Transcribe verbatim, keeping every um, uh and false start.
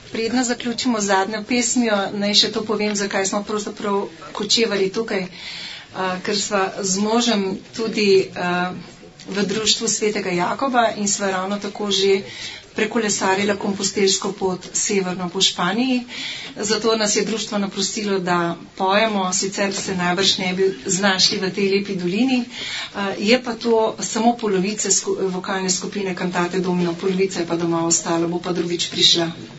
Predno zaključimo zadnjo pesmijo, naj še to povem, zakaj smo pravzaprav kočevali tukaj, uh, ker sva z možem tudi uh, v društvu Svetega Jakoba in sva ravno tako že prekolesarila kompostelsko pot severno po Španiji. Zato nas je društvo naprosilo, da pojemo, sicer se najbrž ne bi znašli v tej lepi dolini. Je pa to samo polovica vokalne skupine Cantate Domino, polovica je pa doma ostala, bo pa drugič prišla.